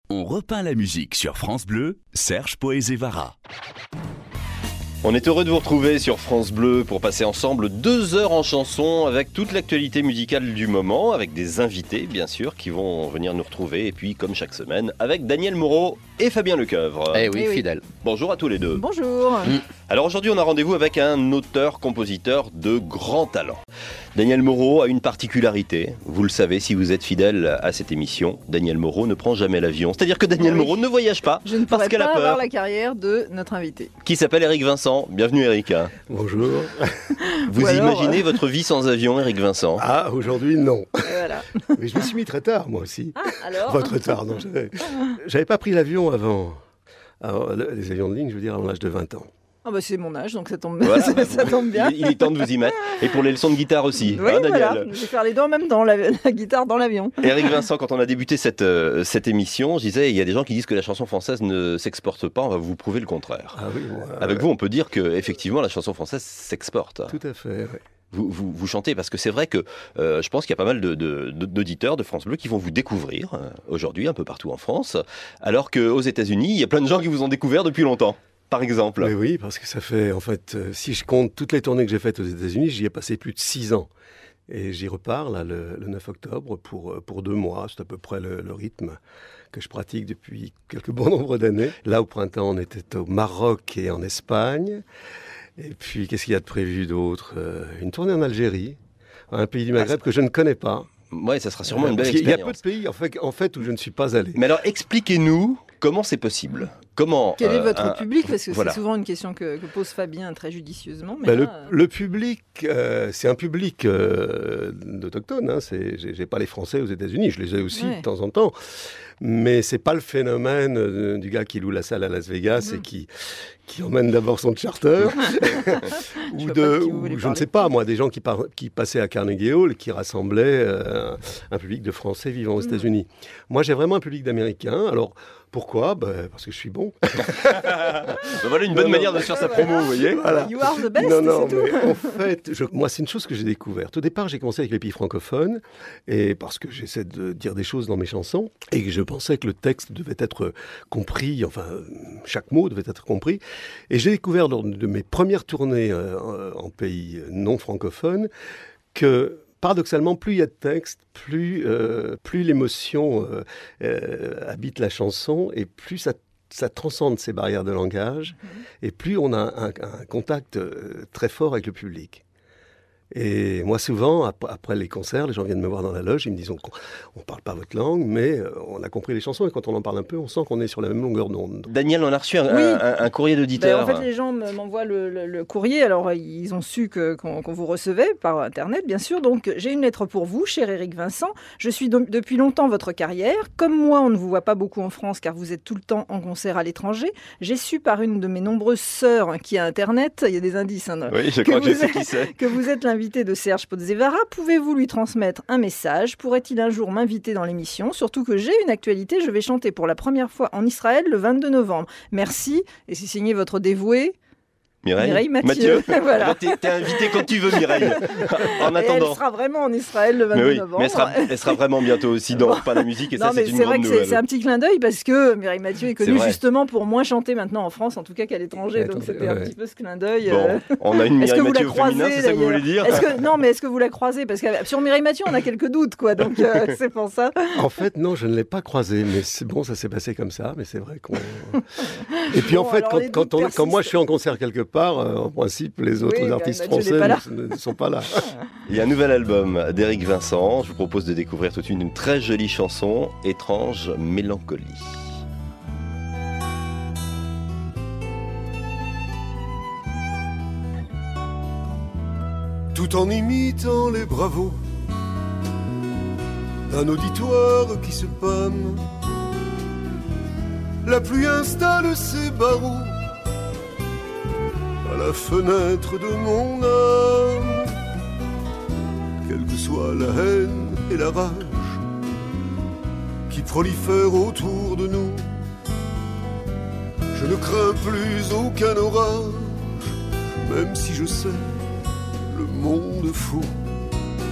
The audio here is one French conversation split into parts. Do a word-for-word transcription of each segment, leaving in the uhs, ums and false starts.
On repeint la musique sur France Bleu, Serge Poezevara. On est heureux de vous retrouver sur France Bleu pour passer ensemble deux heures en chanson avec toute l'actualité musicale du moment, avec des invités bien sûr qui vont venir nous retrouver, et puis comme chaque semaine avec Daniel Moreau et Fabien Lecoeuvre. Eh oui, fidèle. Bonjour à tous les deux. Bonjour. Mmh. Alors aujourd'hui on a rendez-vous avec un auteur-compositeur de grand talent. Daniel Moreau a une particularité, vous le savez si vous êtes fidèle à cette émission, Daniel Moreau ne prend jamais l'avion. C'est-à-dire que Daniel oui. Moreau ne voyage pas Je ne parce pourrais qu'elle pas a peur. avoir la carrière de notre invité. Qui s'appelle Éric Vincent. Bienvenue Éric. Bonjour. Vous alors, imaginez euh... votre vie sans avion, Éric Vincent? Ah, aujourd'hui non. Voilà. Mais je me suis mis très tard moi aussi. Ah, alors Enfin très tard, non. J'avais, j'avais pas pris l'avion avant, avant, les avions de ligne, je veux dire, avant l'âge de vingt ans. Ah bah c'est mon âge, donc ça tombe, voilà, ça, bah, ça tombe bien. Il, il est temps de vous y mettre. Et pour les leçons de guitare aussi, Oui, hein, Daniel. voilà. Je vais faire les deux en même temps, la, la guitare dans l'avion. Éric Vincent, quand on a débuté cette, euh, cette émission, je disais, il y a des gens qui disent que la chanson française ne s'exporte pas, on va vous prouver le contraire. Ah oui, moi, Avec ouais. vous, on peut dire que effectivement la chanson française s'exporte. Tout à fait, oui. Vous, vous, vous chantez, parce que c'est vrai que euh, je pense qu'il y a pas mal de, de, d'auditeurs de France Bleu qui vont vous découvrir euh, aujourd'hui, un peu partout en France, alors qu'aux États-Unis, il y a plein de gens qui vous ont découvert depuis longtemps. Par exemple. Mais oui, parce que ça fait, en fait, euh, si je compte toutes les tournées que j'ai faites aux États-Unis, j'y ai passé plus de six ans. Et j'y repars là, le, le neuf octobre pour, pour deux mois. C'est à peu près le, le rythme que je pratique depuis quelques bon nombre d'années. Là, au printemps, on était au Maroc et en Espagne. Et puis, qu'est-ce qu'il y a de prévu d'autre ? euh, Une tournée en Algérie, un pays du Maghreb ah, que je ne connais pas. Oui, ça sera sûrement euh, une belle expérience. Il y a expérience. peu de pays en fait, en fait où je ne suis pas allé. Mais alors, expliquez-nous comment c'est possible. Comment, Quel euh, est votre un... public ? Parce que voilà. c'est souvent une question que, que pose Fabien très judicieusement. Mais ben là, le, euh... le public, euh, c'est un public euh, d'autochtones. Hein, c'est, j'ai, j'ai pas les Français aux États-Unis, je les ai aussi ouais. de temps en temps. Mais c'est pas le phénomène euh, du gars qui loue la salle à Las Vegas mmh. et qui, qui emmène d'abord son charter. ou de, ou, je ne sais pas, moi, des gens qui, par, qui passaient à Carnegie Hall et qui rassemblaient euh, un public de Français vivant aux mmh. États-Unis. Moi, j'ai vraiment un public d'Américains. Alors, pourquoi ? Ben, parce que je suis bon. ben voilà une bonne non, manière non. de faire sa promo, vous voyez. Voilà. You are the best, non, non, c'est mais tout. En fait, je, moi, c'est une chose que j'ai découverte. Au départ, j'ai commencé avec les pays francophones, et parce que j'essaie de dire des choses dans mes chansons, et que je pensais que le texte devait être compris, enfin, chaque mot devait être compris. Et j'ai découvert lors de mes premières tournées euh, en pays non francophones que... Paradoxalement, plus il y a de texte, plus, euh, plus l'émotion euh, euh, habite la chanson et plus ça, ça transcende ces barrières de langage mmh. et plus on a un, un contact euh, très fort avec le public. Et moi, souvent, après les concerts, les gens viennent me voir dans la loge, ils me disent on ne parle pas votre langue, mais on a compris les chansons. Et quand on en parle un peu, on sent qu'on est sur la même longueur d'onde. Daniel, on a reçu un, oui. un, un courrier d'auditeur. Ben, en fait, les gens m'envoient le, le, le courrier. Alors, ils ont su que, qu'on, qu'on vous recevait par Internet, bien sûr. Donc, j'ai une lettre pour vous, cher Éric Vincent. Je suis donc depuis longtemps votre carrière. Comme moi, on ne vous voit pas beaucoup en France, car vous êtes tout le temps en concert à l'étranger. J'ai su par une de mes nombreuses sœurs qui a Internet, il y a des indices, hein, oui, je que, crois que, je sais êtes, qui c'est. que vous êtes l'invité de Serge Poezevara. Pouvez-vous lui transmettre un message ? Pourrait-il un jour m'inviter dans l'émission ? Surtout que j'ai une actualité, je vais chanter pour la première fois en Israël le vingt-deux novembre. Merci, et c'est signé votre dévoué Mireille, Mireille Mathieu. Mathieu. Voilà. T'es, t'es invité quand tu veux, Mireille. En et attendant. Elle sera vraiment en Israël le vingt-deux mais oui, novembre. Mais elle sera, elle sera vraiment bientôt aussi dans Pas la musique, et non, ça, mais c'est une c'est grande vrai que nouvelle. c'est, c'est un petit clin d'œil parce que Mireille Mathieu est connue justement pour moins chanter maintenant en France, en tout cas qu'à l'étranger. Donc c'était ouais. un petit peu ce clin d'œil. Bon, euh... on a une Mireille Mathieu croisez, féminin, c'est ça que vous voulez dire est-ce que, non, mais est-ce que vous la croisez ? Parce que sur Mireille Mathieu, on a quelques doutes, quoi. Donc euh, c'est pour ça. En fait, non, je ne l'ai pas croisée, mais c'est bon, ça s'est passé comme ça. Mais c'est vrai qu'on. Et puis bon, en fait, quand, quand, on, quand moi je suis en concert quelque part, euh, en principe, les autres oui, artistes français ne, ne sont pas là. Il y a un nouvel album d'Éric Vincent. Je vous propose de découvrir tout de suite une très jolie chanson, Étrange mélancolie. Tout en imitant les bravos d'un auditoire qui se pâme, la pluie installe ses barreaux à la fenêtre de mon âme. Quelle que soit la haine et la rage qui prolifèrent autour de nous, je ne crains plus aucun orage, même si je sais le monde fou.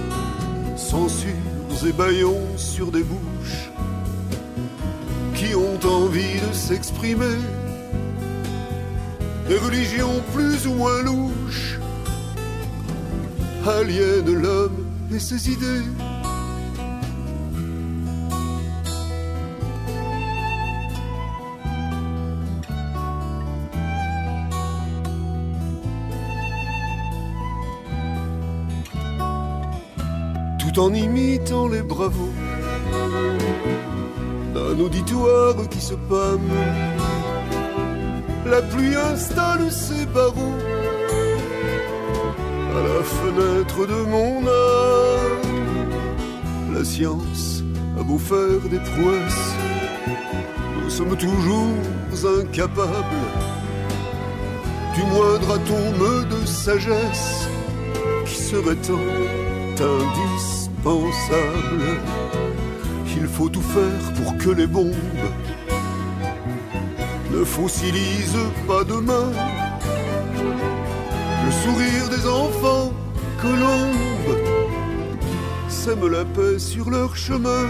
Censures et bâillons sur des bouches qui ont l'envie de s'exprimer, des religions plus ou moins louches aliènent l'homme et ses idées. Tout en imitant les bravos d'un auditoire qui se pâme, la pluie installe ses barreaux à la fenêtre de mon âme. La science a beau faire des prouesses, nous sommes toujours incapables du moindre atome de sagesse qui serait tant indispensable. Il faut tout faire pour que les bombes ne fossilisent pas demain le sourire des enfants colombes, sèment la paix sur leur chemin.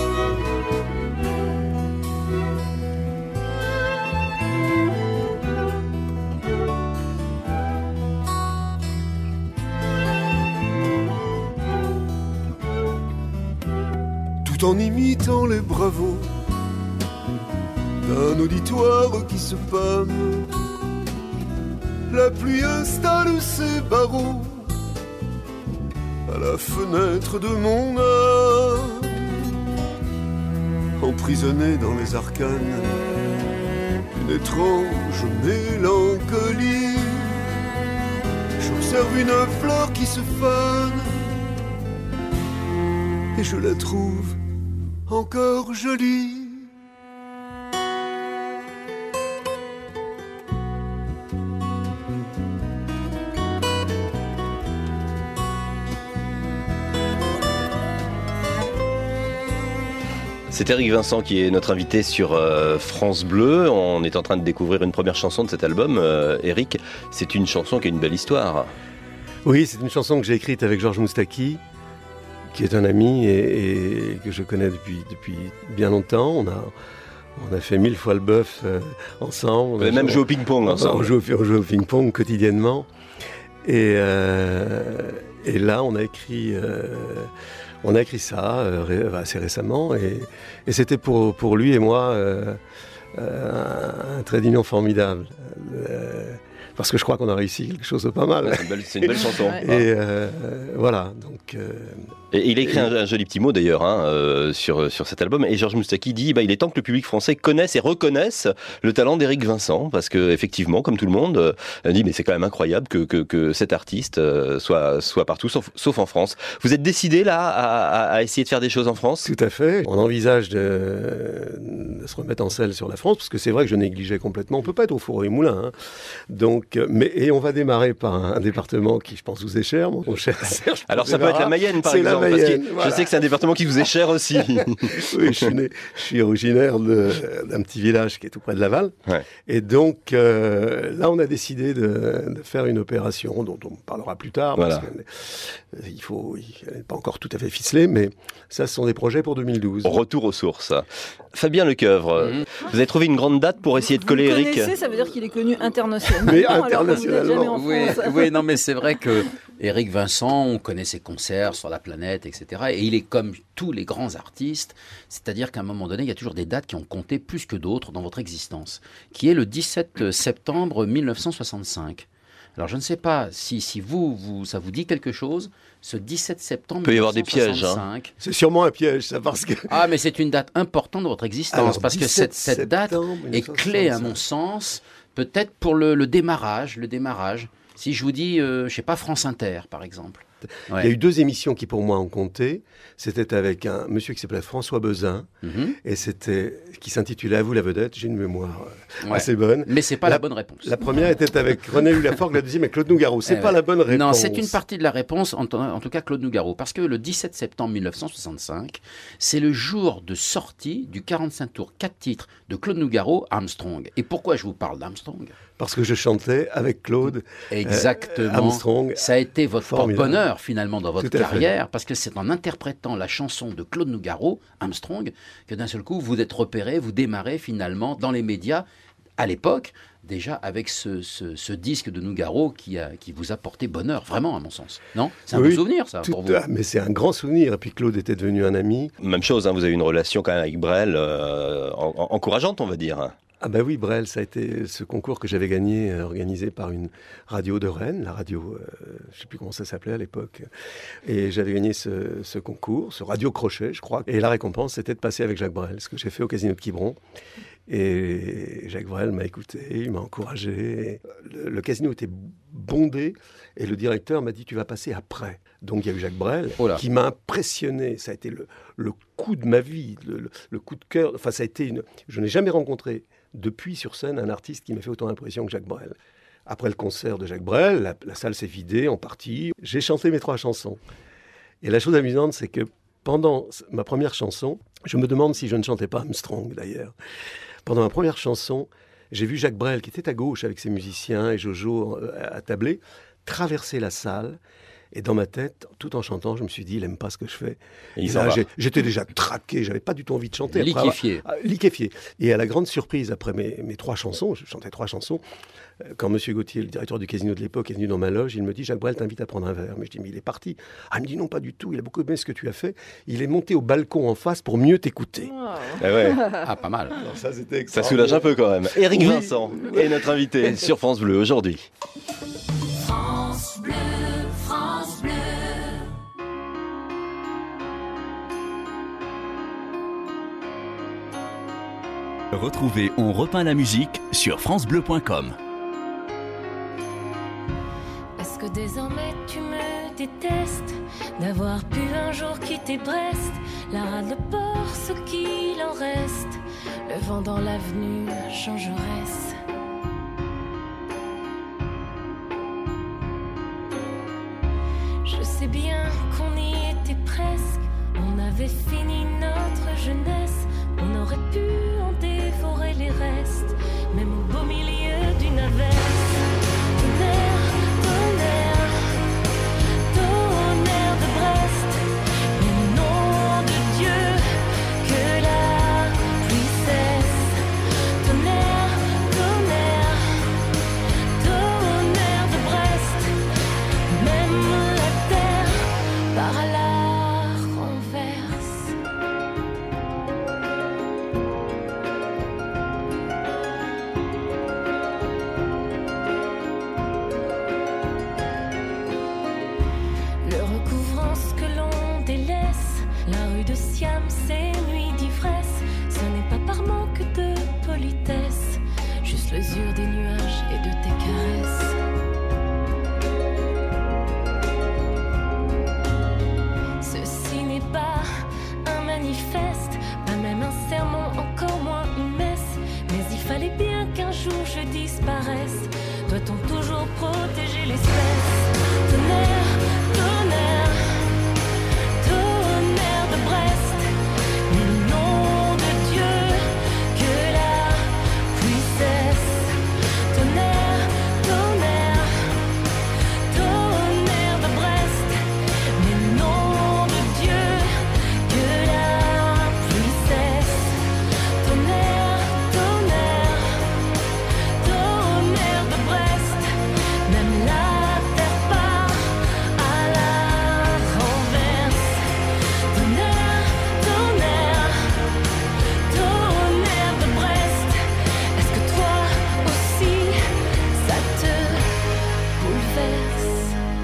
Tout en imitant les bravos d'un auditoire qui se pâme, la pluie installe ses barreaux à la fenêtre de mon âme. Emprisonné dans les arcanes d'une étrange mélancolie, j'observe une fleur qui se fane et je la trouve encore jolie. C'est Éric Vincent qui est notre invité sur euh, France Bleu. On est en train de découvrir une première chanson de cet album. Euh, Éric, c'est une chanson qui a une belle histoire. Oui, c'est une chanson que j'ai écrite avec Georges Moustaki, qui est un ami et, et que je connais depuis, depuis bien longtemps. On a, on a fait mille fois le bœuf euh, ensemble. Vous avez même joué au ping-pong ensemble. On joue, on joue au ping-pong quotidiennement. Et, euh, et là, on a écrit... Euh, On a écrit ça euh, assez récemment et, et c'était pour, pour lui et moi euh, euh, un trait d'union formidable. Euh, parce que je crois qu'on a réussi quelque chose de pas mal. Ouais, c'est, une belle, c'est une belle chanson. Et euh, voilà. Donc, euh, et il a écrit et... un, un joli petit mot d'ailleurs hein, euh, sur, sur cet album. Et Georges Moustaki dit bah, il est temps que le public français connaisse et reconnaisse le talent d'Éric Vincent. Parce qu'effectivement, comme tout le monde, euh, dit mais c'est quand même incroyable que, que, que cet artiste euh, soit, soit partout, sauf, sauf en France. Vous êtes décidé là à, à, à essayer de faire des choses en France ? Tout à fait. On envisage de, de se remettre en selle sur la France, parce que c'est vrai que je négligeais complètement. On ne peut pas être au four et moulin. Hein. Donc, mais, et on va démarrer par un, un département qui, je pense, vous est cher, mon cher Serge. Alors ça peut être la Mayenne, par c'est exemple, Mayenne, parce que voilà. Je sais que c'est un département qui vous est cher aussi. Oui, je suis, né, je suis originaire de, d'un petit village qui est tout près de Laval. Ouais. Et donc, euh, là, on a décidé de, de faire une opération dont on parlera plus tard, voilà. Parce qu'il faut, elle n'est pas encore tout à fait ficelée, mais ça, ce sont des projets pour deux mille douze. Retour aux sources. Fabien Lecoeuvre, mmh. vous avez trouvé une grande date pour essayer de coller Éric ? Vous connaissez, ça veut dire qu'il est connu internationalement. Mais internationalement. Oui, oui, non, mais c'est vrai que Éric Vincent, on connaît ses concerts sur la planète, et cetera. Et il est comme tous les grands artistes, c'est-à-dire qu'à un moment donné, il y a toujours des dates qui ont compté plus que d'autres dans votre existence, qui est le dix-sept septembre mille neuf cent soixante-cinq. Alors, je ne sais pas si, si vous, vous, ça vous dit quelque chose, ce dix-sept septembre il peut y avoir des pièges. Hein. C'est sûrement un piège, ça, parce que... Ah, mais c'est une date importante de votre existence, alors, parce que cette, cette date est clé, à mon sens, peut-être pour le, le démarrage, le démarrage. Si je vous dis, euh, je sais pas, France Inter, par exemple. Ouais. Il y a eu deux émissions qui, pour moi, ont compté. C'était avec un monsieur qui s'appelait François Bezin, mm-hmm. et c'était qui s'intitulait « À vous la vedette ». J'ai une mémoire euh, ouais. assez bonne. Mais c'est pas la, la bonne réponse. La première était avec René Hulaforgue, la deuxième avec Claude Nougaro. C'est eh pas ouais. la bonne réponse. Non, c'est une partie de la réponse, en, en tout cas Claude Nougaro. Parce que le dix-sept septembre mille neuf cent soixante-cinq, c'est le jour de sortie du quarante-cinq tours, quatre titres de Claude Nougaro, Armstrong. Et pourquoi je vous parle d'Armstrong ? Parce que je chantais avec Claude Exactement. Euh, Armstrong. Ça a été votre porte-bonheur. bonheur finalement dans votre Tout à fait. carrière, parce que c'est en interprétant la chanson de Claude Nougaro, Armstrong, que d'un seul coup vous êtes repéré, vous démarrez finalement dans les médias, à l'époque, déjà avec ce, ce, ce disque de Nougaro qui, a, qui vous a porté bonheur, vraiment à mon sens. Non ? C'est un Oui, beau souvenir ça Tout pour vous. à- mais c'est un grand souvenir. Et puis Claude était devenu un ami. Même chose, hein, vous avez une relation quand même avec Brel euh, en- en- encourageante, on va dire. Ah ben oui, Brel, ça a été ce concours que j'avais gagné, euh, organisé par une radio de Rennes, la radio, euh, je ne sais plus comment ça s'appelait à l'époque. Et j'avais gagné ce, ce concours, ce radio crochet, je crois. Et la récompense, c'était de passer avec Jacques Brel, ce que j'ai fait au Casino de Quiberon. Et Jacques Brel m'a écouté, il m'a encouragé. Le, le casino était bondé et le directeur m'a dit « tu vas passer après ». Donc il y a eu Jacques Brel Oh là. qui m'a impressionné. Ça a été le, le coup de ma vie, le, le- le coup de cœur. Enfin, ça a été une... Je n'ai jamais rencontré depuis sur scène un artiste qui m'a fait autant d'impression que Jacques Brel. Après le concert de Jacques Brel, la, la salle s'est vidée en partie. J'ai chanté mes trois chansons. Et la chose amusante, c'est que pendant ma première chanson, je me demande si je ne chantais pas Armstrong d'ailleurs. Pendant ma première chanson, j'ai vu Jacques Brel, qui était à gauche avec ses musiciens et Jojo euh, attablés, traverser la salle. Et dans ma tête, tout en chantant, je me suis dit, il n'aime pas ce que je fais. Et il Et s'en là, va. j'ai- j'étais déjà traqué, j'avais pas du tout envie de chanter. Après avoir- Liquéfié. ah, liquéfié. Et à la grande surprise, après mes, mes trois chansons, je chantais trois chansons, euh, quand Monsieur Gauthier, le directeur du casino de l'époque, est venu dans ma loge, il me dit, Jacques Brel t'invite à prendre un verre. Mais je dis, mais il est parti. Ah, il me dit, non, pas du tout, il a beaucoup aimé ce que tu as fait. Il est monté au balcon en face pour mieux t'écouter. Eh ouais, Ah, pas mal. Alors ça, c'était ça soulage un peu quand même. Éric Oui. Vincent est notre invité sur France Bleu aujourd'hui. France Bleu, France Bleu. Retrouvez On repeint la musique sur francebleu point com. Est-ce que désormais tu me détestes d'avoir pu un jour quitter Brest, la rade, le port, ce qu'il en reste, le vent dans l'avenue, Jean Jaurès. Je sais bien qu'on y était presque, on avait fini notre jeunesse, on aurait pu en dévorer les restes, même au beau milieu d'une averse. Tonnerre, tonnerre, tonnerre de Brest, mais nom de Dieu, que la pluie cesse. Tonnerre, tonnerre, tonnerre de Brest, même la terre par la renverse. Le recouvrant ce que l'on délaisse, la rue de Siam, ces nuits d'ivresse, ce n'est pas par manque de politesse, juste l'usure des nuages et de tes caresses. Ceci n'est pas un manifeste, pas même un sermon, encore moins une messe, mais il fallait bien qu'un jour je disparaisse. Doit-on toujours protéger l'espèce? Tonnerre, tonnerre, tonnerre de Brest, mais nom de Dieu, que la pluie cesse. Tonnerre, tonnerre, tonnerre de Brest, mais nom de Dieu, que la pluie cesse. Tonnerre, tonnerre, tonnerre de Brest, même la terre part à la renverse. Tonnerre, tonnerre, tonnerre de Brest, est-ce que toi aussi ça te bouleverse?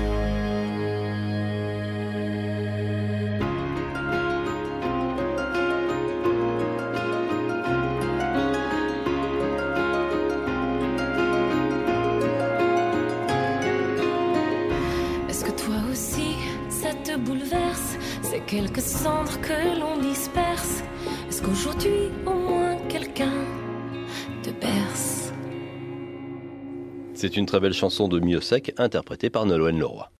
Est-ce que toi aussi ça te bouleverse? Ces quelques cendres que l'on disperse, est-ce qu'aujourd'hui au moins quelqu'un te berce? C'est une très belle chanson de Miossec, interprétée par Nolwenn Leroy.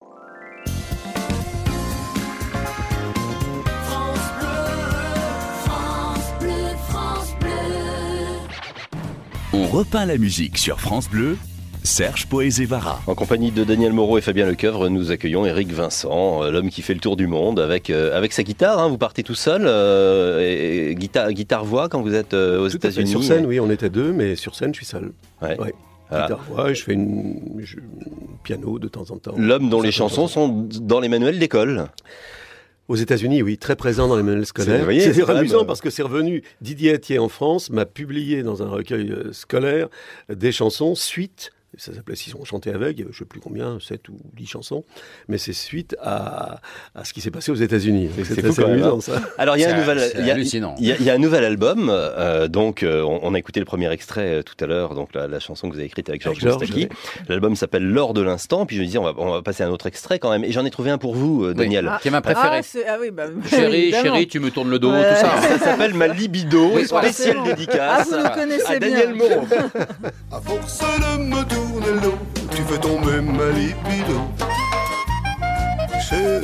France Bleu, France Bleu, France Bleu. On repeint la musique sur France Bleu, Serge Poézévara. En compagnie de Daniel Moreau et Fabien Lecoeuvre, nous accueillons Éric Vincent, euh, l'homme qui fait le tour du monde avec, euh, avec sa guitare. Hein. Vous partez tout seul, euh, et, et guitare, guitare-voix quand vous êtes euh, aux Tout à fait. États-Unis. Sur scène, oui, on était deux, mais sur scène, je suis seul. Ouais. Ouais. Voilà. Guitare-voix, je fais une, je- piano de temps en temps. L'homme dont les Ça, de temps en chansons temps. sont dans les manuels d'école. Aux États-Unis, oui, très présent dans les manuels C'est- scolaires. vous voyez, C'est c'est quand amusant même- parce que c'est revenu. Didier Atier en France m'a publié dans un recueil euh, scolaire euh, des chansons suite. Ça s'appelait S'ils ont chanté avec, je ne sais plus combien, sept ou dix chansons, mais c'est suite à, à ce qui s'est passé aux États-Unis. C'est- C'est c'est fou assez quand même, amusant, hein. ça. Alors il y a un C'est- nouvel, c'est il y a- hallucinant. il y a- il y a un nouvel album. euh, donc euh, on, on a écouté le premier extrait euh, tout à l'heure, donc la, la chanson que vous avez écrite avec Georges Avec Georges, Moustaki. L'album s'appelle L'or de l'instant. Puis je me dis on va, on va passer à un autre extrait quand même. Et j'en ai trouvé un pour vous, euh, Oui. Daniel. Qui est ma préférée. Ah, c'est- ah oui, bah, Chérie, évidemment. chérie, tu me tournes le dos, Ouais. tout ça. Ça s'appelle Ma libido, Oui, voilà. spéciale Ah, dédicace vous le connaissez à bien. Daniel Moreau. À force de me tourner l'eau, tu fais tomber ma libido. Chérie,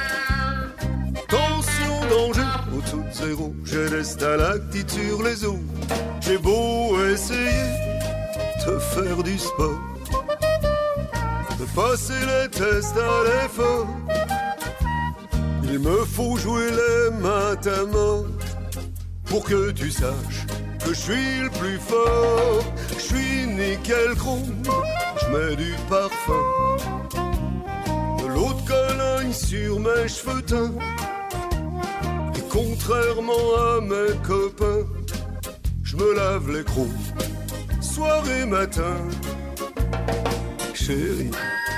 tension, danger, au-dessous de zéro, j'ai des stalactites sur les os. J'ai beau essayer de faire du sport, de passer les tests à l'effort. Il me faut jouer les mains à mort pour que tu saches que je suis le plus fort. Je suis nickel chrome, je mets du parfum, de l'eau de Cologne sur mes cheveux teints. Et contrairement à mes copains, je me lave les crocs soir et matin. Chérie,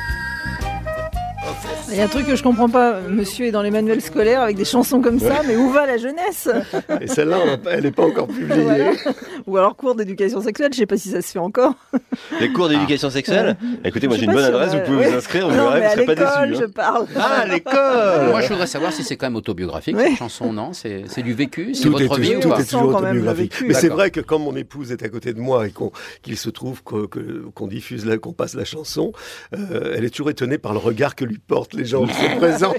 à force Il y a un truc que je comprends pas. Monsieur est dans les manuels scolaires avec des chansons comme ça, mais où va la jeunesse? Et celle-là, on l'a pas- elle n'est pas encore publiée. Voilà. Ou alors cours d'éducation sexuelle, je sais pas si ça se fait encore. Les cours d'éducation sexuelle. Écoutez, moi Je j'ai sais une pas bonne si on adresse, a- vous pouvez oui. vous inscrire, vous Non, verrez, mais vous à serez pas l'école, déçus. je hein. parle. Ah, à l'école. Moi, je voudrais savoir si c'est quand même autobiographique, Oui. cette chanson, non? C'est c'est du vécu, c'est Tout votre est, vie ou tout pas? est toujours quand même le autobiographique. vécu. Mais c'est D'accord. vrai que quand mon épouse est à côté de moi et qu'on- qu'il se trouve que- que- qu'on diffuse, la- qu'on passe la chanson, euh, elle est toujours étonnée par le regard que lui portent les gens qui sont présents.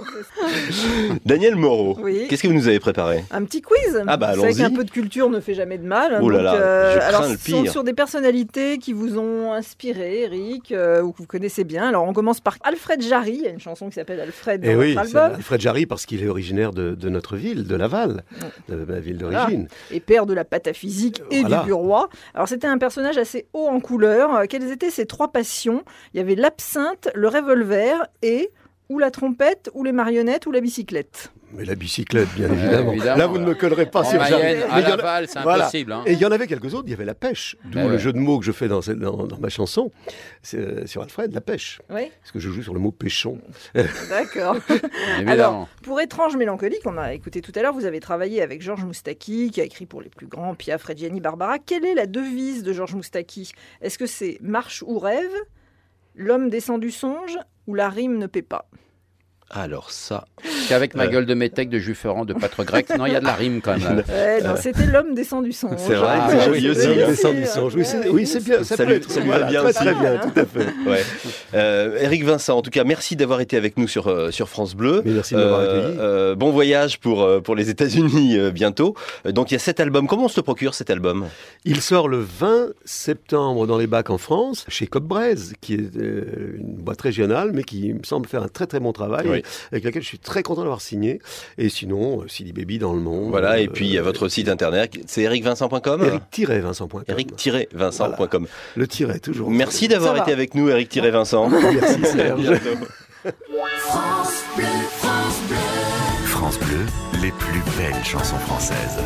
Daniel Moreau, Oui. qu'est-ce que vous nous avez préparé? Un petit quiz. Ah bah, Vous savez allons-y. qu'un peu de culture ne fait jamais de mal. Oh là Donc, là, je alors, crains le ce sont pire. sur des personnalités qui vous ont inspiré, Eric, euh, ou que vous connaissez bien. Alors, on commence par Alfred Jarry. Il y a une chanson qui s'appelle Alfred dans Et oui, votre c'est album. Alfred Jarry parce qu'il est originaire de, de notre ville, de Laval, de ma ville d'origine. Et père de la pataphysique et Voilà. du bureau. Alors, c'était un personnage assez haut en couleur. Euh, Quelles étaient ses trois passions? Il y avait l'absinthe, le revolver et ou la trompette, ou les marionnettes, ou la bicyclette. Mais la bicyclette, bien Ouais, évidemment. évidemment. Là, vous ne me collerez pas En sur Jarry. Mayenne, à Mais il y en a- Laval, c'est voilà. impossible. Hein. Et il y en avait quelques autres. Il y avait la pêche, d'où Ben le ouais. jeu de mots que je fais dans, cette- dans- dans ma chanson, c'est, euh, sur Alfred, la pêche. Oui, Parce que je joue sur le mot pêchon. d'accord. Évidemment. Alors, pour Étrange mélancolique, on a écouté tout à l'heure, vous avez travaillé avec Georges Moustaki, qui a écrit pour les plus grands, Piaf, Reggiani, Barbara. Quelle est la devise de Georges Moustaki? Est-ce que c'est marche ou rêve, l'homme descend du songe, ou la rime ne paie pas? Alors ça, C'est avec ma gueule de métèque, de jus ferrand, de pâtre grec. Non, il y a de la rime quand même. là. Ouais, non, c'était l'homme descend du songe. C'est vrai, Ah, c'est oui, joli oui, aussi. Le hein. descend du songe. Oui, c'est, oui, c'est bien. Ça, Ça peut lui- être- ça lui va voilà, bien très, aussi. très bien, tout à fait. ouais. Euh, Éric Vincent, en tout cas, merci d'avoir été avec nous sur, euh, sur France Bleu. Mais merci de m'avoir Euh, accueilli. euh, bon voyage pour, euh, pour les États-Unis euh, bientôt. Euh, Donc il y a cet album. Comment on se le procure cet album? Il sort le vingt septembre dans les bacs en France, chez Cobb-Braise, qui est euh, une boîte régionale, mais qui me semble faire un très très bon travail, Oui. et avec laquelle je suis très content d'avoir signé. Et sinon, euh, Silly Baby dans le monde. Voilà, et euh, puis il y a votre site internet, c'est eric vincent point com. Eric-Vincent point com. eric vincent point com. Le tiret, toujours. Merci d'avoir Ça va. été avec nous, Eric Vincent. Merci, Serge. bientôt. France Bleu, les plus belles chansons françaises.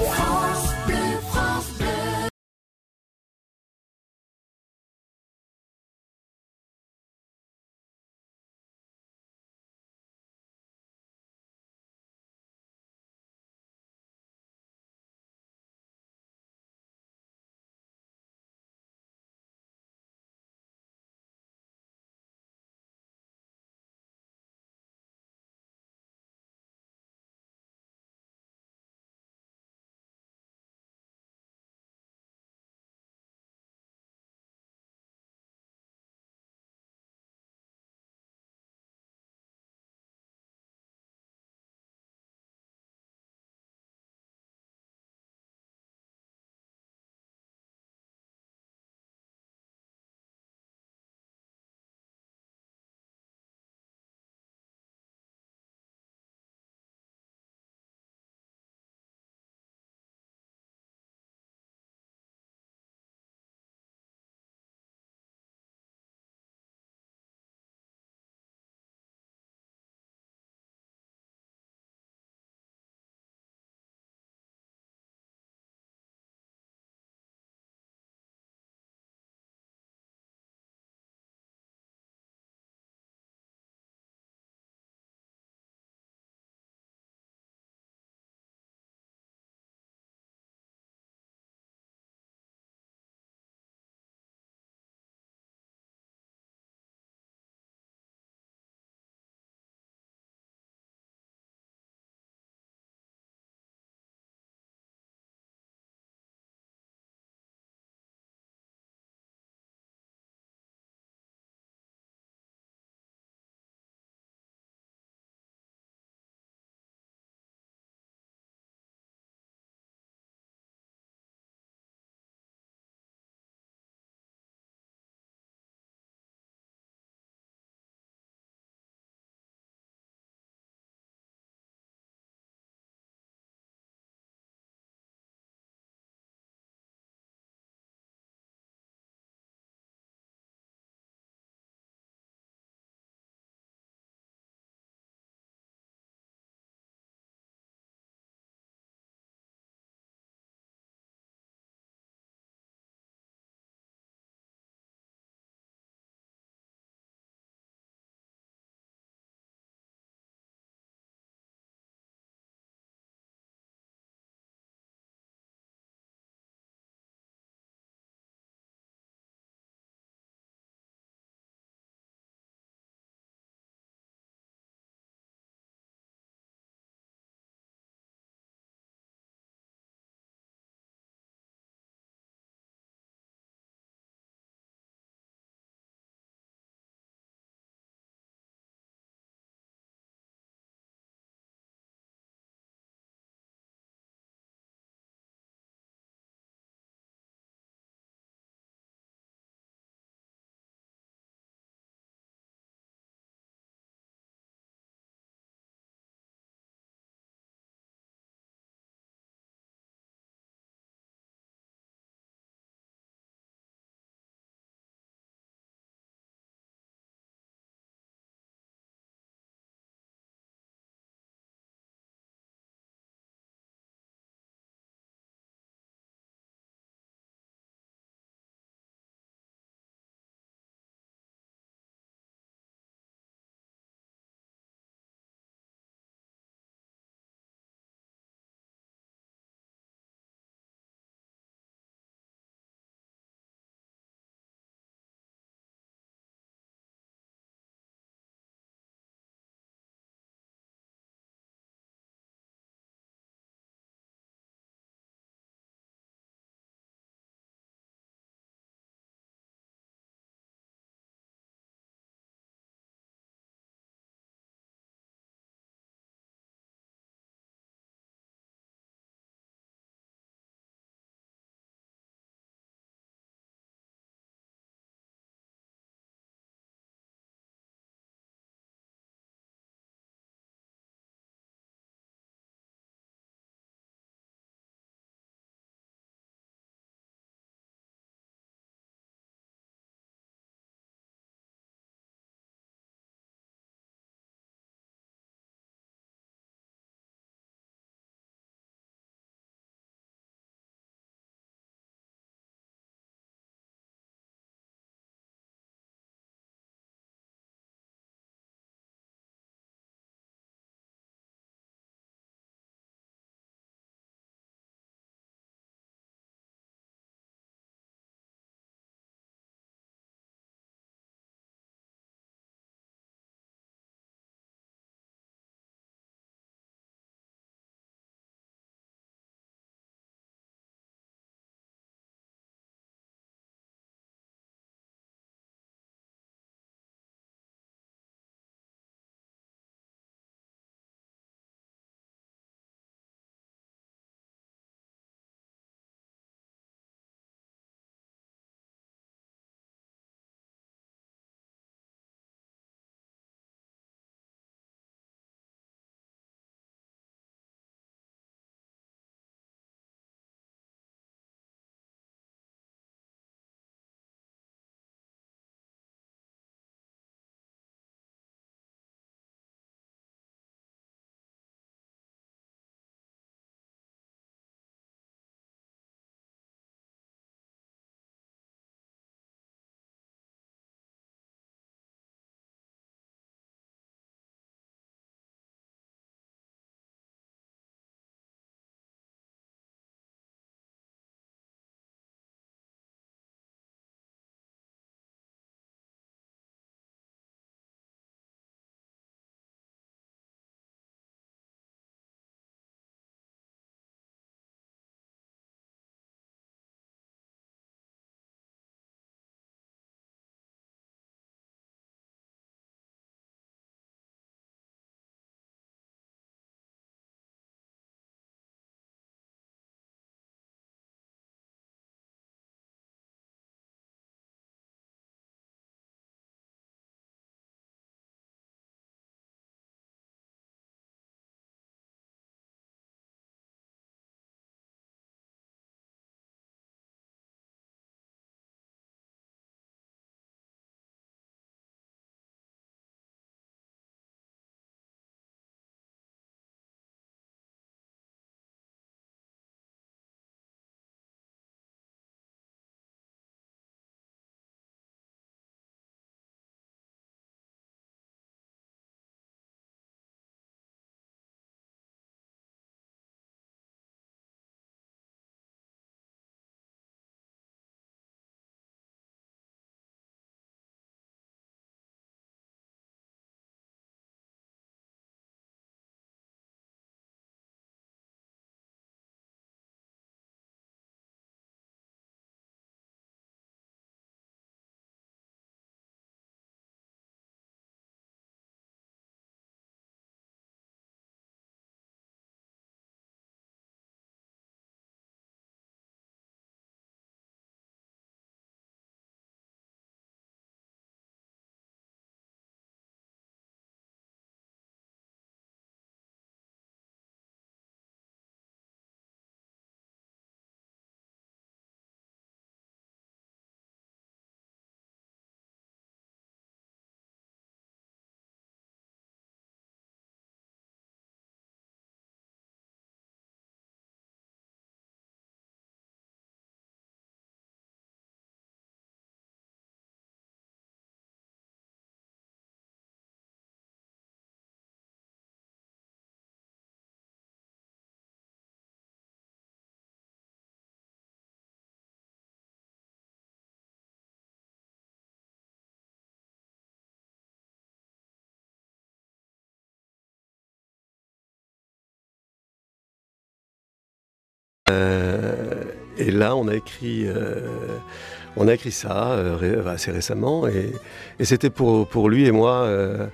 Et là, on a écrit, euh, on a écrit ça euh, ré, assez récemment, et, et c'était pour, pour lui et moi euh,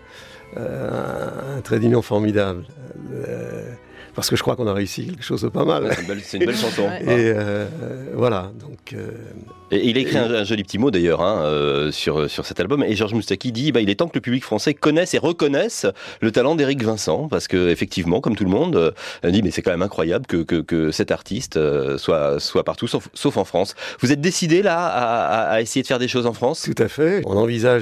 euh, un trait d'union formidable. Euh, parce que je crois qu'on a réussi quelque chose de pas mal. Ouais, c'est, une belle, c'est une belle chanson. Et euh, voilà, donc... Euh, Et il a écrit et... un, un joli petit mot d'ailleurs hein, euh, sur, sur cet album. Et Georges Moustaki dit bah, il est temps que le public français connaisse et reconnaisse le talent d'Éric Vincent. Parce qu'effectivement, comme tout le monde, euh, on dit mais c'est quand même incroyable que, que, que cet artiste euh, soit, soit partout, sauf, sauf en France. Vous êtes décidé là à, à, à essayer de faire des choses en France ? Tout à fait. On envisage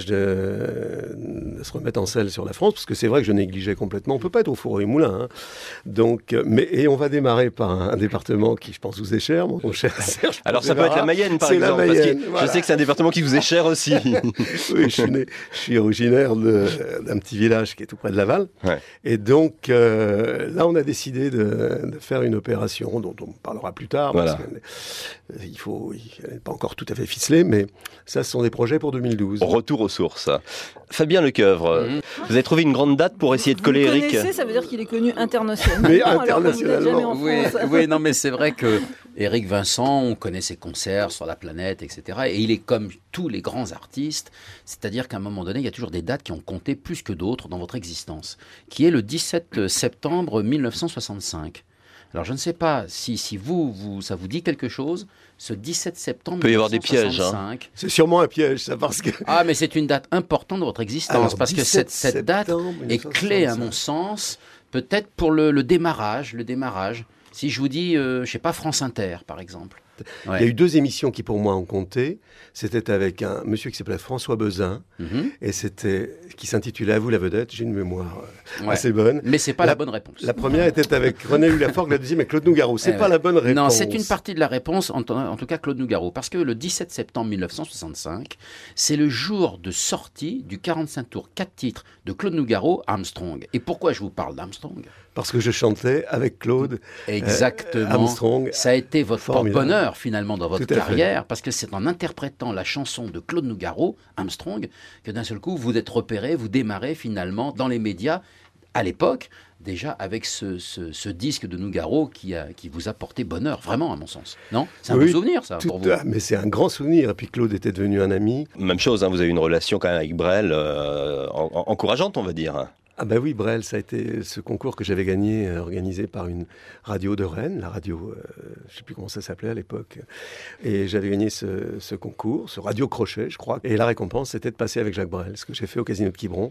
de, de se remettre en selle sur la France, parce que c'est vrai que je négligeais complètement. On ne peut pas être au four et moulin. Hein. Donc, mais, et on va démarrer par un, un département qui, je pense, vous est cher, mon cher Serge. Alors ça peut être la Mayenne, par c'est exemple. Mayenne, parce que voilà. Je sais que c'est un département qui vous est cher aussi. Oui, je suis, né, je suis originaire de, d'un petit village qui est tout près de Laval. Ouais. Et donc, euh, là, on a décidé de, de faire une opération dont on parlera plus tard. Voilà. Parce que, il faut, elle n'est pas encore tout à fait ficelée, mais ça, ce sont des projets pour deux mille douze. Retour aux sources. Fabien Lecoeuvre, mmh. vous avez trouvé une grande date pour essayer de coller Éric ? Vous connaissez, ça veut dire qu'il est connu internationalement. Mais internationalement. Oui, oui, non, mais c'est vrai que Éric Vincent, on connaît ses concerts sur la planète, et cetera. Et il est comme tous les grands artistes, c'est-à-dire qu'à un moment donné, il y a toujours des dates qui ont compté plus que d'autres dans votre existence, qui est le dix-sept septembre mille neuf cent soixante-cinq. Alors je ne sais pas si, si vous, vous, ça vous dit quelque chose, ce dix-sept septembre mille neuf cent soixante-cinq. Il peut y avoir des pièges. Hein. C'est sûrement un piège, ça, parce que... Ah, mais c'est une date importante de votre existence, alors, parce que cette, cette date est clé, à mon sens, peut-être pour le, le démarrage, le démarrage. Si je vous dis, euh, je ne sais pas, France Inter, par exemple. Ouais. Il y a eu deux émissions qui, pour moi, ont compté. C'était avec un monsieur qui s'appelait François Bezin, mm-hmm. et c'était qui s'intitulait « À vous la vedette ». J'ai une mémoire ouais. assez bonne. Mais c'est pas la, la bonne réponse. La première était avec René Hulaforgue, la deuxième avec Claude Nougaro. C'est eh pas ouais. la bonne réponse. Non, c'est une partie de la réponse, en, en tout cas Claude Nougaro. Parce que le dix-sept septembre mille neuf cent soixante-cinq, c'est le jour de sortie du quarante-cinq tours, quatre titres de Claude Nougaro, Armstrong. Et pourquoi je vous parle d'Armstrong ? Parce que je chantais avec Claude. Exactement. Euh, Armstrong. Ça a été votre porte-bonheur finalement dans votre carrière, parce que c'est en interprétant la chanson de Claude Nougaro, Armstrong, que d'un seul coup vous êtes repéré, vous démarrez finalement dans les médias à l'époque, déjà avec ce, ce, ce disque de Nougaro qui, a, qui vous a porté bonheur, vraiment à mon sens. Non ? C'est un oui, beau souvenir ça tout, pour vous. Mais c'est un grand souvenir, et puis Claude était devenu un ami. Même chose, hein, vous avez une relation quand même avec Brel euh, en, en, encourageante, on va dire. Ah ben oui, Brel, ça a été ce concours que j'avais gagné, euh, organisé par une radio de Rennes, la radio, euh, je ne sais plus comment ça s'appelait à l'époque. Et j'avais gagné ce, ce concours, ce radio crochet, je crois. Et la récompense, c'était de passer avec Jacques Brel, ce que j'ai fait au Casino de Quiberon.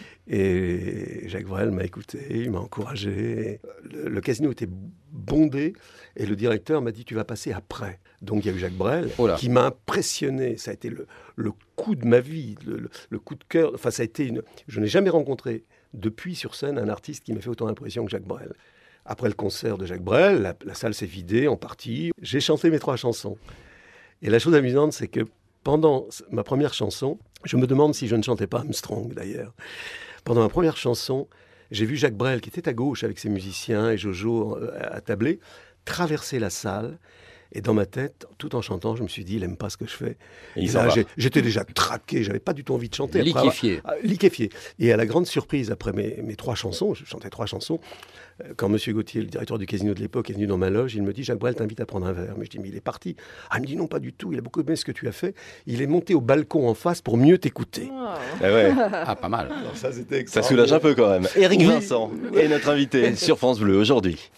Et Jacques Brel m'a écouté, il m'a encouragé. Le, le casino était bondé et le directeur m'a dit « tu vas passer après ». Donc il y a eu Jacques Brel oh qui m'a impressionné. Ça a été le, le coup de ma vie, le, le, le coup de cœur. Enfin, ça a été une... Je n'ai jamais rencontré depuis sur scène un artiste qui m'a fait autant d'impression que Jacques Brel. Après le concert de Jacques Brel, la, la salle s'est vidée en partie. J'ai chanté mes trois chansons. Et la chose amusante, c'est que pendant ma première chanson, je me demande si je ne chantais pas Armstrong d'ailleurs. Pendant ma première chanson, j'ai vu Jacques Brel, qui était à gauche avec ses musiciens et Jojo à tabler, traverser la salle. Et dans ma tête, tout en chantant, je me suis dit, il n'aime pas ce que je fais. Et, et là, j'ai, j'étais déjà traqué, j'avais pas du tout envie de chanter. Liquéfié. Après, ah, liquéfié. Et à la grande surprise, après mes, mes trois chansons, je chantais trois chansons, euh, quand M. Gauthier, le directeur du casino de l'époque, est venu dans ma loge, il me dit, Jacques Brel t'invite à prendre un verre. Mais je dis, mais il est parti. Ah, il me dit, non, pas du tout, il a beaucoup aimé ce que tu as fait. Il est monté au balcon en face pour mieux t'écouter. Wow. Ah, ouais. Ah, pas mal. Alors, ça, c'était ça soulage un peu quand même. Éric oui. Vincent est notre invité sur France Bleu aujourd'hui.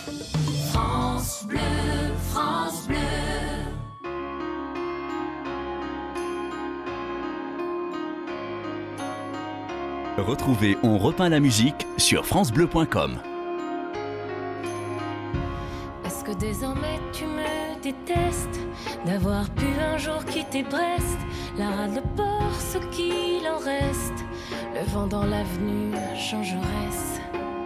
France Bleu, France Bleu. Retrouvez On repeint la musique sur francebleu point com. Est-ce que désormais tu me détestes d'avoir pu un jour quitter Brest, la rade, le port, ce qu'il en reste, le vent dans l'avenue changeresse.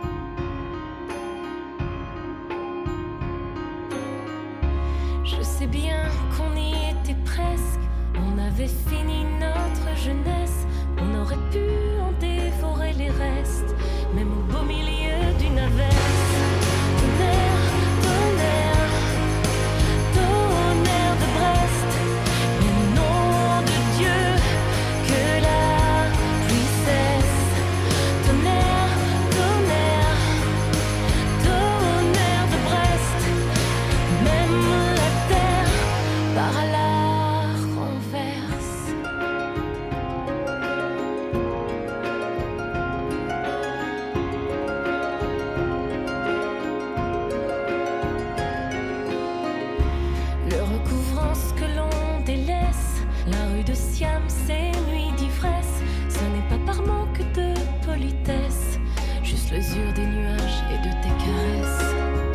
Je sais bien qu'on y était presque, on avait fini notre jeunesse, on aurait pu en dévorer les restes, même au beau milieu d'une averse. Tonnerre, tonnerre, tonnerre de Brest, mais au nom de Dieu, que la pluie cesse. Tonnerre, tonnerre. bruit de Siam, ces nuits d'ivresse. Ce n'est pas par manque de politesse, juste l'usure des nuages et de tes caresses.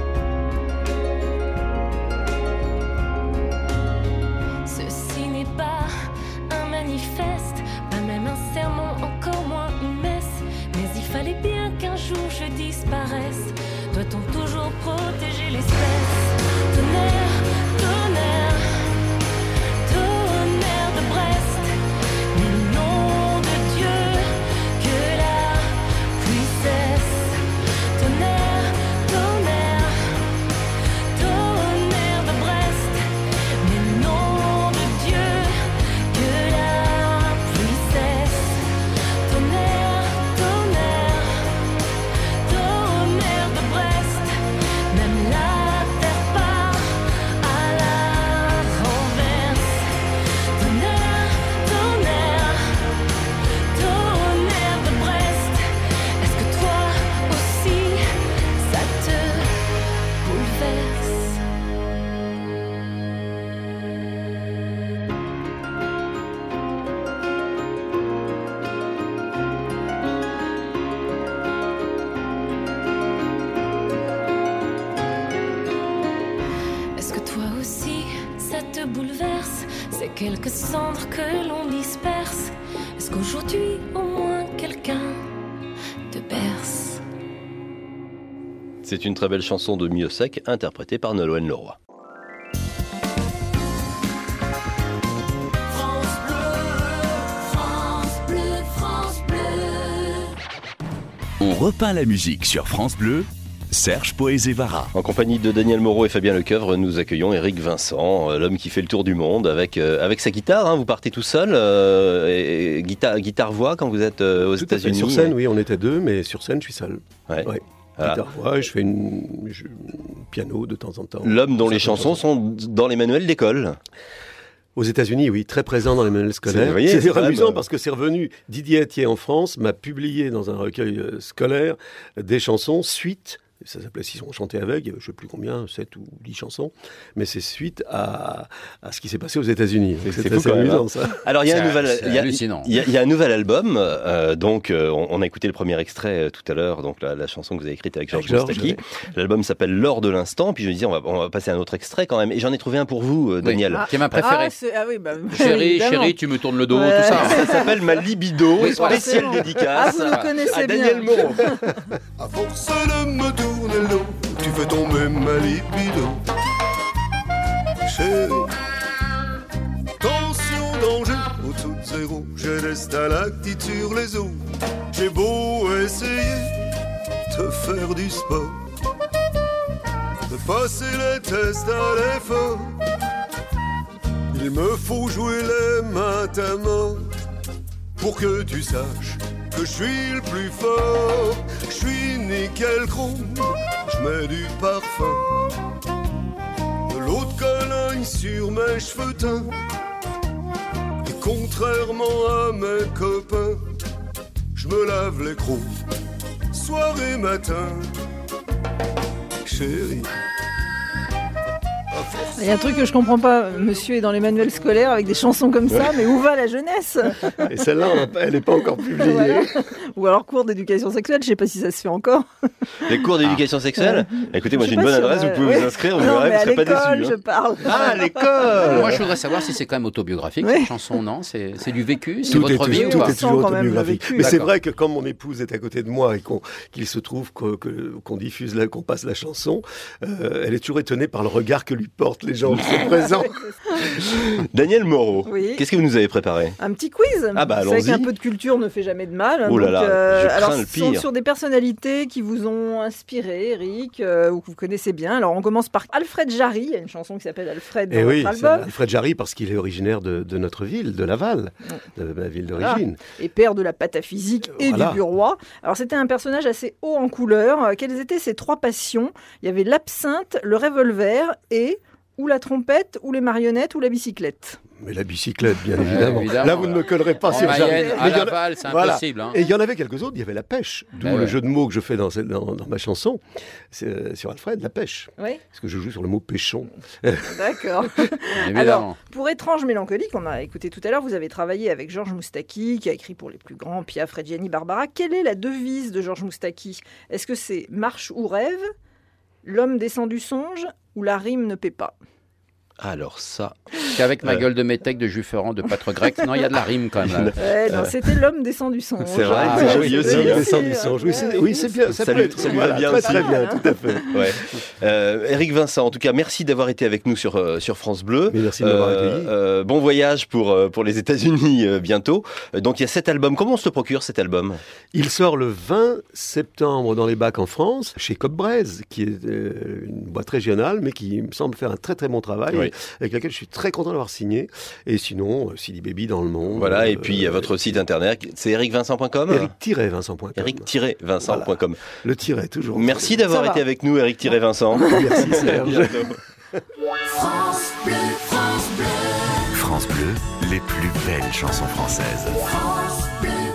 Ceci n'est pas un manifeste, pas même un sermon, encore moins une messe. Mais il fallait bien qu'un jour je disparaisse. Doit-on toujours protéger l'espèce? Tonnerre, tonnerre, tonnerre de Brest. Mais nom de Dieu, que la pluie cesse. Tonnerre, tonnerre, tonnerre de Brest. Mais nom de Dieu, que la pluie cesse. Tonnerre, tonnerre, tonnerre de Brest. Même la terre part à la renverse. Tonnerre, tonnerre, tonnerre de Brest. Est-ce que toi aussi ça te bouleverse? Est-ce que toi aussi ça te bouleverse? Ces quelques cendres que l'on disperse. Est-ce qu'aujourd'hui au moins quelqu'un te berce? C'est une très belle chanson de Miossec, interprétée par Nolwenn Leroy. France Bleu, France Bleu, France Bleu. On repeint la musique sur France Bleu, Serge Poézévara. En compagnie de Daniel Moreau et Fabien Lecoeuvre, nous accueillons Éric Vincent, euh, l'homme qui fait le tour du monde avec, euh, avec sa guitare. Hein, vous partez tout seul, euh, et, et guitare, guitare-voix quand vous êtes euh, aux Tout à fait. États-Unis. Sur scène, oui, on était deux, mais sur scène, je suis seul. Ouais. Ouais. Voilà. Guitare-voix, je fais une je- piano de temps en temps. L'homme dont Ça les de temps chansons en temps. sont dans les manuels d'école. Aux États-Unis, oui, très présent dans les manuels scolaires. C'est- vous voyez, C'est c'est quand même, amusant euh, parce que c'est revenu. Didier Atier en France m'a publié dans un recueil euh, scolaire euh, des chansons suite. Ça s'appelait Si on chantait avec, il y avait je ne sais plus combien, sept ou dix chansons, mais c'est suite à, à ce qui s'est passé aux États-Unis. C'est- C'est c'est fou assez quand même, amusant, hein. ça. Alors il y a C'est un nouvel, c'est il y a- hallucinant. il y a- il y a un nouvel album. euh, donc euh, on, on a écouté le premier extrait euh, tout à l'heure, donc la, la chanson que vous avez écrite avec Georges Avec Georges, Moustaki. L'album s'appelle L'or de l'instant. Puis je me disais on va, on va passer à un autre extrait quand même. Et j'en ai trouvé un pour vous, euh, Oui. Daniel. Qui est ma préférée. Ah, c'est- ah oui, bah, Chérie, évidemment. chérie, tu me tournes le dos, Ouais. tout ça. Ça s'appelle Ma libido, Oui, voilà. spéciale Forcément. dédicace Ah, vous le connaissez à bien. Daniel Moreau. À force de me tourner le dos, tu fais tomber ma libido. Chérie, tension, danger, au-dessous de zéro, j'ai des stalactites sur les os. J'ai beau essayer de faire du sport, de passer les tests à l'effort. Il me faut jouer les mains à mort pour que tu saches que je suis le plus fort. Je suis nickel chrome, je mets du parfum, de l'eau de Cologne sur mes cheveux teints. Et contrairement à mes copains, je me lave les crocs soir et matin. Chérie, à force Il y a un truc que je comprends pas. Monsieur est dans les manuels scolaires avec des chansons comme ça, mais où va la jeunesse? Et celle-là, on l'a pas- elle n'est pas encore publiée. Voilà. Ou alors cours d'éducation sexuelle, je sais pas si ça se fait encore. Les cours d'éducation sexuelle. Écoutez, moi Je j'ai sais une pas bonne si on adresse, va- vous pouvez ouais. vous inscrire, vous Non, verrez, mais vous à serez pas l'école, déçus. je hein. parle. Ah, à l'école. Moi, je voudrais savoir si c'est quand même autobiographique, Oui. cette chanson, non? C'est c'est du vécu? C'est Tout votre est, vie toujours- ou tout pas? est toujours quand même le autobiographique. vécu. Mais c'est D'accord. vrai que quand mon épouse est à côté de moi et qu'on- qu'il se trouve que- que- qu'on diffuse, la- qu'on passe la chanson, euh, elle est toujours étonnée par le regard que lui portent les gens qui sont présents. Daniel Moreau, Oui. qu'est-ce que vous nous avez préparé? Un petit quiz. Ah bah, Vous savez allons-y. qu'un peu de culture ne fait jamais de mal. Oh là Donc, là, euh, je crains alors, le ce sont pire. sur des personnalités qui vous ont inspiré, Eric, euh, ou que vous connaissez bien. Alors, on commence par Alfred Jarry. Il y a une chanson qui s'appelle Alfred dans Et oui, votre c'est album. Alfred Jarry parce qu'il est originaire de, de notre ville, de Laval, de ma ville d'origine. Et père de la pataphysique et Voilà. du bureau. Alors, c'était un personnage assez haut en couleur. Euh, Quelles étaient ses trois passions? Il y avait l'absinthe, le revolver et ou la trompette, ou les marionnettes, ou la bicyclette? Mais la bicyclette, bien Ouais, évidemment. évidemment. Là, vous ne me collerez pas En sur jamais. Mayenne, à Mais il y en a- Laval, c'est voilà. impossible. Hein. Et il y en avait quelques autres, il y avait la pêche, d'où Ben le ouais. jeu de mots que je fais dans, cette- dans, dans ma chanson, c'est, euh, sur Alfred, la pêche. Oui, Parce que je joue sur le mot pêchon. d'accord. Évidemment. Alors, pour Étrange mélancolique, on a écouté tout à l'heure, vous avez travaillé avec Georges Moustaki, qui a écrit pour les plus grands, Piaf, Reggiani, Barbara. Quelle est la devise de Georges Moustaki? Est-ce que c'est marche ou rêve, l'homme descend du songe, ou la rime ne paie pas? Alors ça, Qu'avec ma Euh. gueule de métèque de Jufferand, de pâtre grec. Non, il y a de la rime quand même. Là. Ouais, non, c'était l'homme descend du songe. C'est vrai, Ah, c'est oui, joli aussi, le hein. descend du songe. Oui, c'est, oui, c'est bien. Ça, Ça peut lui- être- ça lui va voilà, bien très, aussi. très bien, tout à fait. ouais. Euh, Éric Vincent, en tout cas, merci d'avoir été avec nous sur, euh, sur France Bleu. Mais merci de m'avoir Euh, accueilli. euh, bon voyage pour, euh, pour les États-Unis euh, bientôt. Euh, Donc il y a cet album. Comment on se le procure cet album? Il sort le vingt septembre dans les bacs en France, chez Cobb-Braise, qui est euh, une boîte régionale, mais qui me semble faire un très très bon travail, Oui. avec laquelle je suis très content d'avoir signé. Et sinon, euh, C D Baby dans le monde. Voilà, et euh, puis il y a votre site internet, c'est eric vincent point com. Eric Vincent point com. eric tiret vincent point com. Le tiret, toujours. Merci d'avoir Ça va. été avec nous, Eric Vincent. Merci Serge. Bientôt. France Bleu, France Bleu, France Bleu, les plus belles chansons françaises. France Bleu.